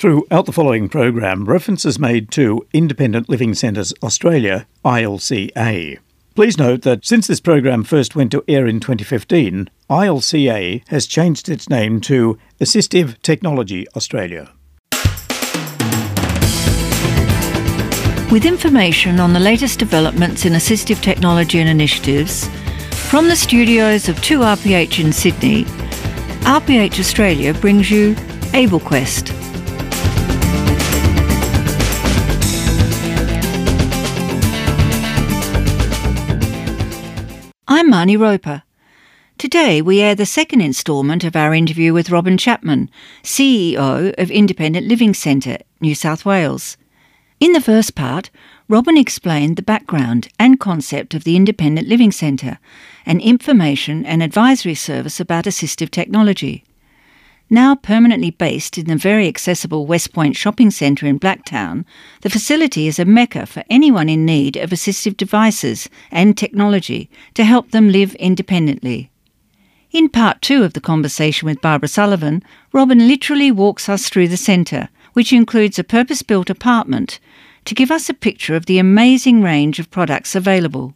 Throughout the following program, reference is made to Independent Living Centres Australia, ILCA. Please note that since this program first went to air in 2015, ILCA has changed its name to Assistive Technology Australia. With information on the latest developments in assistive technology and initiatives, from the studios of 2RPH in Sydney, RPH Australia brings you AbleQuest. I'm Marnie Roper. Today we air the second instalment of our interview with Robin Chapman, CEO of Independent Living Centre, New South Wales. In the first part, Robin explained the background and concept of the Independent Living Centre, an information and advisory service about assistive technology. Now permanently based in the very accessible West Point Shopping Centre in Blacktown, the facility is a mecca for anyone in need of assistive devices and technology to help them live independently. In part 2 of the conversation with Barbara Sullivan, Robin literally walks us through the centre, which includes a purpose-built apartment, to give us a picture of the amazing range of products available.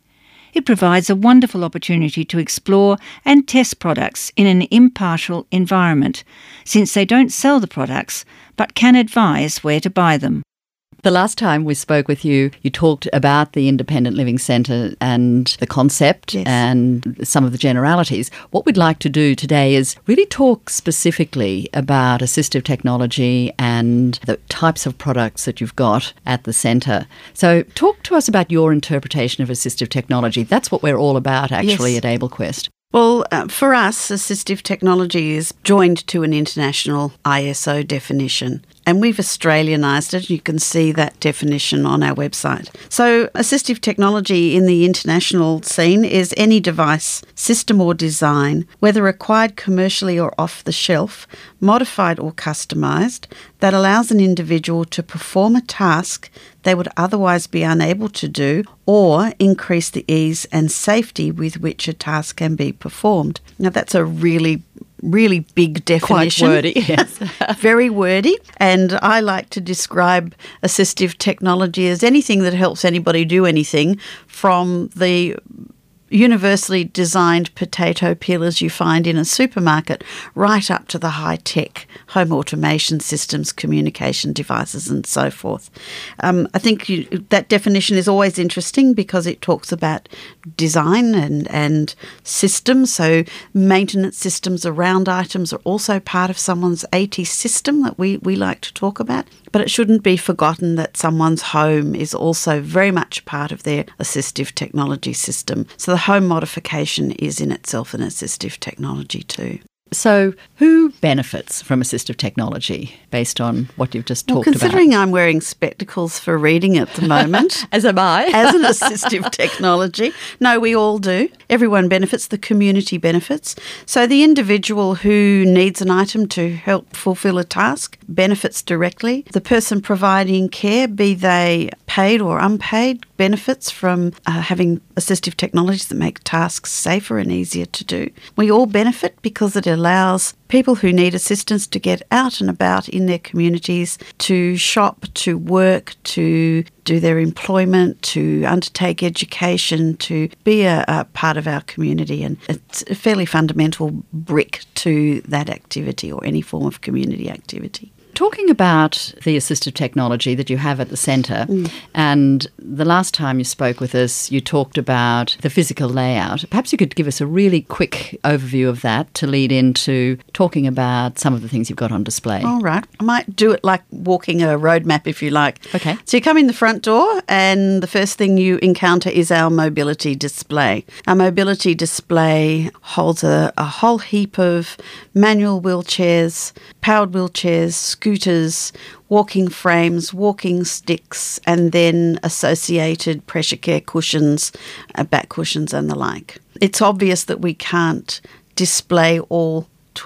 It provides a wonderful opportunity to explore and test products in an impartial environment, since they don't sell the products but can advise where to buy them. The last time we spoke with you, you talked about the Independent Living Centre and the concept and some of the generalities. What we'd like to do today is really talk specifically about assistive technology and the types of products that you've got at the centre. So talk to us about your interpretation of assistive technology. That's what we're all about actually at AbleQuest. Well, for us, assistive technology is joined to an international ISO definition, and we've Australianised it. You can see that definition on our website. So assistive technology in the international scene is any device, system or design, whether acquired commercially or off the shelf, modified or customised, that allows an individual to perform a task they would otherwise be unable to do, or increase the ease and safety with which a task can be performed. Now, that's a really big definition. Quite wordy, yes. Very wordy. And I like to describe assistive technology as anything that helps anybody do anything, from the universally designed potato peelers you find in a supermarket right up to the high-tech home automation systems, communication devices and so forth. I think that definition is always interesting because it talks about design and systems. So maintenance systems around items are also part of someone's AT system that we like to talk about. But it shouldn't be forgotten that someone's home is also very much part of their assistive technology system. So the home modification is in itself an assistive technology too. So who benefits from assistive technology based on what you've just talked about? Considering I'm wearing spectacles for reading at the moment. As am I. As an assistive technology. No, we all do. Everyone benefits. The community benefits. So the individual who needs an item to help fulfil a task benefits directly. The person providing care, be they paid or unpaid, benefits from having assistive technologies that make tasks safer and easier to do. We all benefit because it allows people who need assistance to get out and about in their communities, to shop, to work, to do their employment, to undertake education, to be a part of our community. And it's a fairly fundamental brick to that activity or any form of community activity. Talking about the assistive technology that you have at the centre, and the last time you spoke with us, you talked about the physical layout. Perhaps you could give us a really quick overview of that to lead into talking about some of the things you've got on display. All right. I might do it like walking a roadmap, if you like. Okay. So you come in the front door and the first thing you encounter is our mobility display. Our mobility display holds a whole heap of manual wheelchairs, powered wheelchairs, scooters, walking frames, walking sticks, and then associated pressure care cushions, back cushions and the like. It's obvious that we can't display all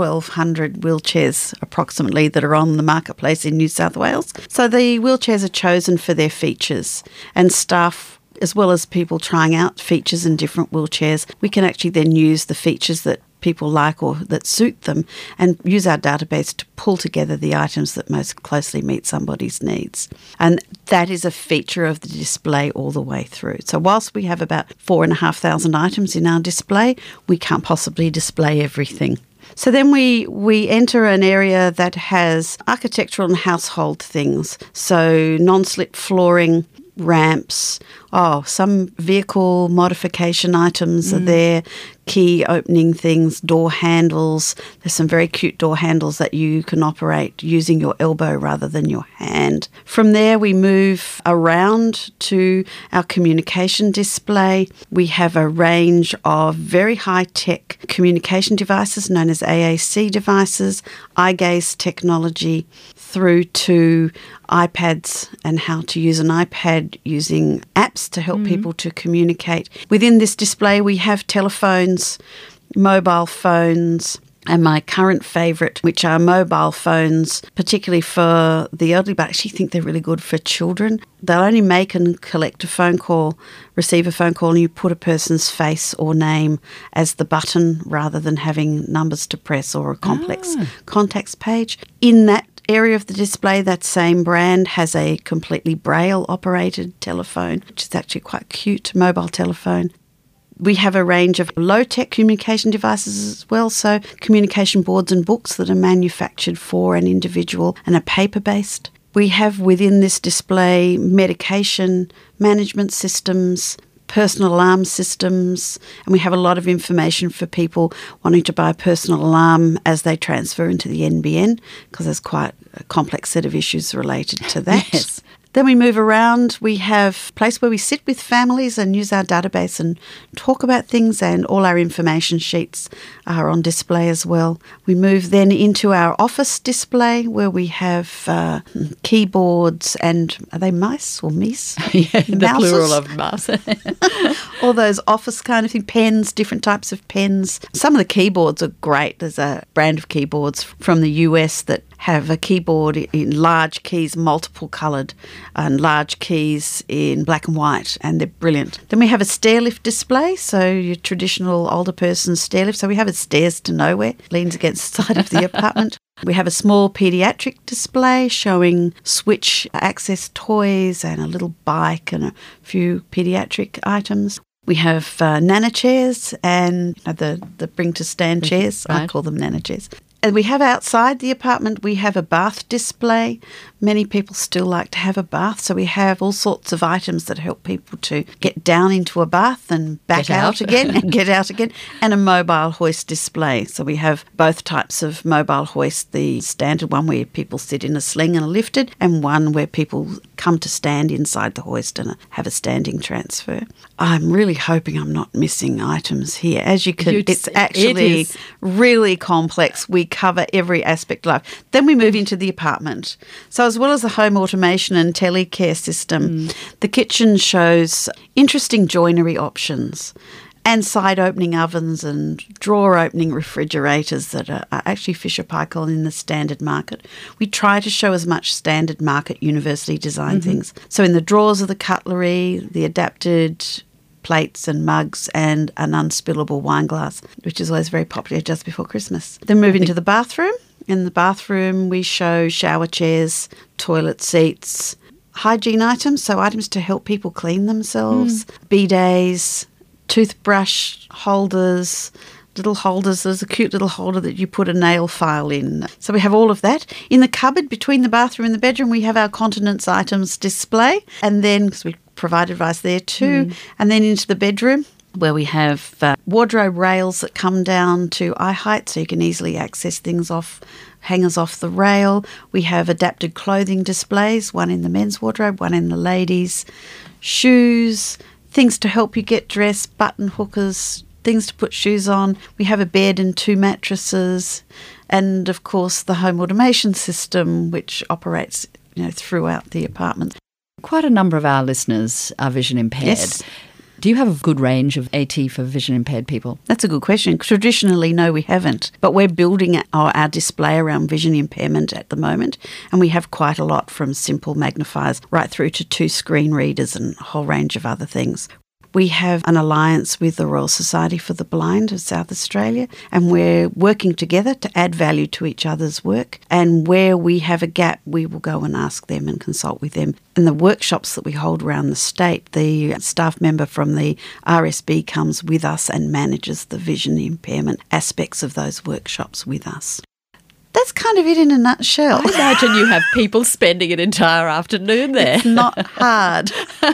1,200 wheelchairs approximately that are on the marketplace in New South Wales. So the wheelchairs are chosen for their features, and staff as well as people trying out features in different wheelchairs, we can actually then use the features that people like or that suit them and use our database to pull together the items that most closely meet somebody's needs. And that is a feature of the display all the way through. So whilst we have about 4,500 items in our display, we can't possibly display everything. So then we enter an area that has architectural and household things. So non-slip flooring, ramps, some vehicle modification items are there, key opening things, door handles. There's some very cute door handles that you can operate using your elbow rather than your hand. From there, we move around to our communication display. We have a range of very high-tech communication devices known as AAC devices, eye gaze technology, through to iPads and how to use an iPad using apps to help people to communicate. Within this display, we have telephones, mobile phones, and my current favourite, which are mobile phones, particularly for the elderly, but I actually think they're really good for children. They'll only make and collect a phone call, receive a phone call, and you put a person's face or name as the button rather than having numbers to press or a complex contacts page. In that area of the display, that same brand has a completely braille-operated telephone, which is actually quite cute, mobile telephone. We have a range of low-tech communication devices as well, so communication boards and books that are manufactured for an individual and are paper-based. We have within this display medication management systems, personal alarm systems, and we have a lot of information for people wanting to buy a personal alarm as they transfer into the NBN, because there's quite a complex set of issues related to that. Yes. Then we move around. We have a place where we sit with families and use our database and talk about things, and all our information sheets are on display as well. We move then into our office display where we have keyboards and, are they mice or mice? Yeah, the Mouses? plural of mouse. All those office kind of thing, pens, different types of pens. Some of the keyboards are great. There's a brand of keyboards from the US that have a keyboard in large keys, multiple coloured, and large keys in black and white, and they're brilliant. Then we have a stair lift display, so your traditional older person's stair lift. So we have a stairs to nowhere, leans against the side of the apartment. We have a small paediatric display showing switch access toys and a little bike and a few paediatric items. We have nana chairs and the bring to stand chairs. Right. I call them nana chairs. And we have outside the apartment, we have a bath display. Many people still like to have a bath, so we have all sorts of items that help people to get down into a bath and back out again and get out again, and a mobile hoist display. So we have both types of mobile hoist, the standard one where people sit in a sling and are lifted, and one where people come to stand inside the hoist and have a standing transfer. I'm really hoping I'm not missing items here. As you can, it's actually really complex. We cover every aspect of life. Then we move into the apartment. So as well as the home automation and telecare system, the kitchen shows interesting joinery options and side opening ovens and drawer opening refrigerators that are actually Fisher Paykel in the standard market. We try to show as much standard market universally designed things. So in the drawers of the cutlery, the adapted plates and mugs, and an unspillable wine glass, which is always very popular just before Christmas. Then move into the bathroom. In the bathroom, we show shower chairs, toilet seats, hygiene items, so items to help people clean themselves, bidets, toothbrush holders, little holders. There's a cute little holder that you put a nail file in. So we have all of that. In the cupboard between the bathroom and the bedroom, we have our continence items display, and then, because we provide advice there too, and then into the bedroom where we have wardrobe rails that come down to eye height, so you can easily access things off hangers off the rail. We have adapted clothing displays, one in the men's wardrobe, one in the ladies', shoes, things to help you get dressed, button hookers, things to put shoes on. We have a bed and 2 mattresses, and of course the home automation system, which operates throughout the apartment. Quite a number of our listeners are vision impaired. Yes. Do you have a good range of AT for vision impaired people? That's a good question. Traditionally, no, we haven't. But we're building our display around vision impairment at the moment, and we have quite a lot, from simple magnifiers right through to 2 screen readers and a whole range of other things. We have an alliance with the Royal Society for the Blind of South Australia, and we're working together to add value to each other's work. And where we have a gap, we will go and ask them and consult with them. In the workshops that we hold around the state, the staff member from the RSB comes with us and manages the vision impairment aspects of those workshops with us. That's kind of it in a nutshell. I imagine you have people spending an entire afternoon there. It's not hard.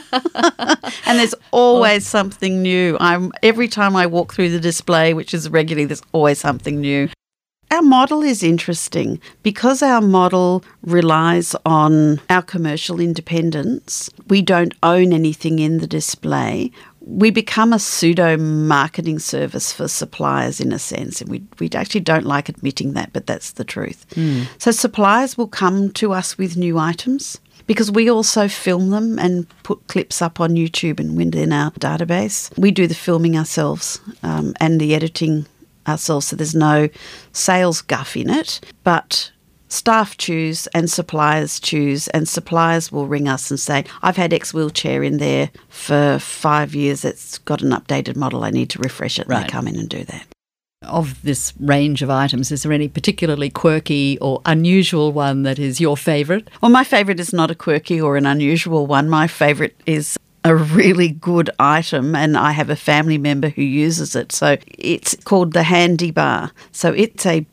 And there's always something new. Every time I walk through the display, which is regularly, there's always something new. Our model is interesting because our model relies on our commercial independence. We don't own anything in the display. We become a pseudo-marketing service for suppliers in a sense, and we actually don't like admitting that, but that's the truth. So suppliers will come to us with new items because we also film them and put clips up on YouTube and within our database. We do the filming ourselves and the editing ourselves, so there's no sales guff in it, but staff choose and suppliers choose, and suppliers will ring us and say, I've had X wheelchair in there for 5 years, it's got an updated model, I need to refresh it, and they come in and do that. Of this range of items, is there any particularly quirky or unusual one that is your favourite? Well, my favourite is not a quirky or an unusual one. My favourite is a really good item, and I have a family member who uses it. So it's called the Handy Bar. So it's a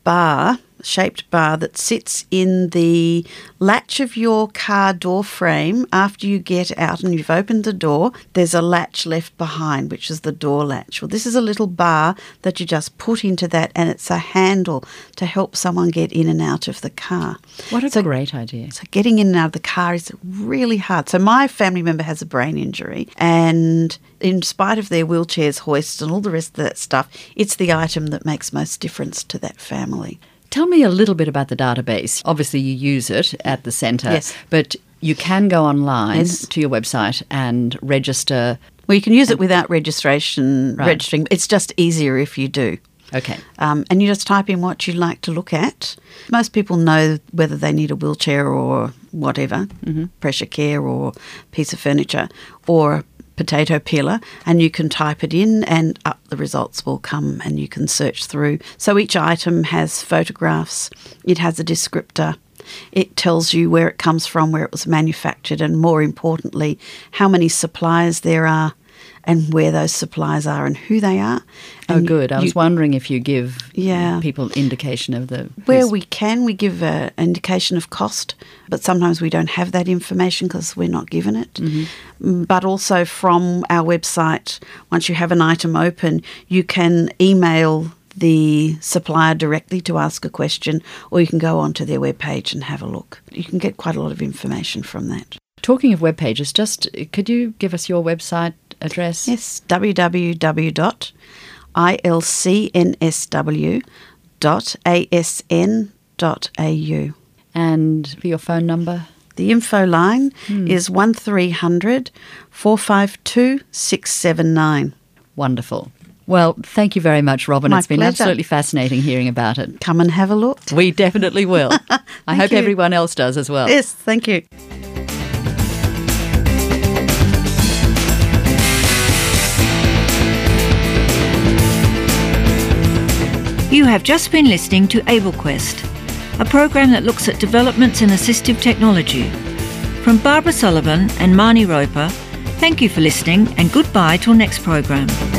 shaped bar that sits in the latch of your car door frame. After you get out and you've opened the door, there's a latch left behind, which is the door latch. Well, this is a little bar that you just put into that, and it's a handle to help someone get in and out of the car. What a great idea. So getting in and out of the car is really hard. So my family member has a brain injury, and in spite of their wheelchairs, hoists and all the rest of that stuff, it's the item that makes most difference to that family. Tell me a little bit about the database. Obviously, you use it at the centre, yes, but you can go online to your website and register. Well, you can use it without registering. It's just easier if you do. Okay. And you just type in what you'd like to look at. Most people know whether they need a wheelchair or whatever, pressure care or piece of furniture or potato peeler, and you can type it in and up the results will come and you can search through. So each item has photographs, it has a descriptor, it tells you where it comes from, where it was manufactured, and more importantly, how many suppliers there are and where those suppliers are and who they are. And good. I was wondering if you give people indication of the... Where we can, we give an indication of cost, but sometimes we don't have that information because we're not given it. But also from our website, once you have an item open, you can email the supplier directly to ask a question, or you can go onto their webpage and have a look. You can get quite a lot of information from that. Talking of web pages, could you give us your website address? Yes, www.ilcnsw.asn.au. And for your phone number? The info line is 1300 452 679. Wonderful. Well, thank you very much, Robin. It's been absolutely fascinating hearing about it. Come and have a look. We definitely will. I hope everyone else does as well. Yes, thank you. You have just been listening to AbleQuest, a program that looks at developments in assistive technology. From Barbara Sullivan and Marnie Roper, thank you for listening and goodbye till next program.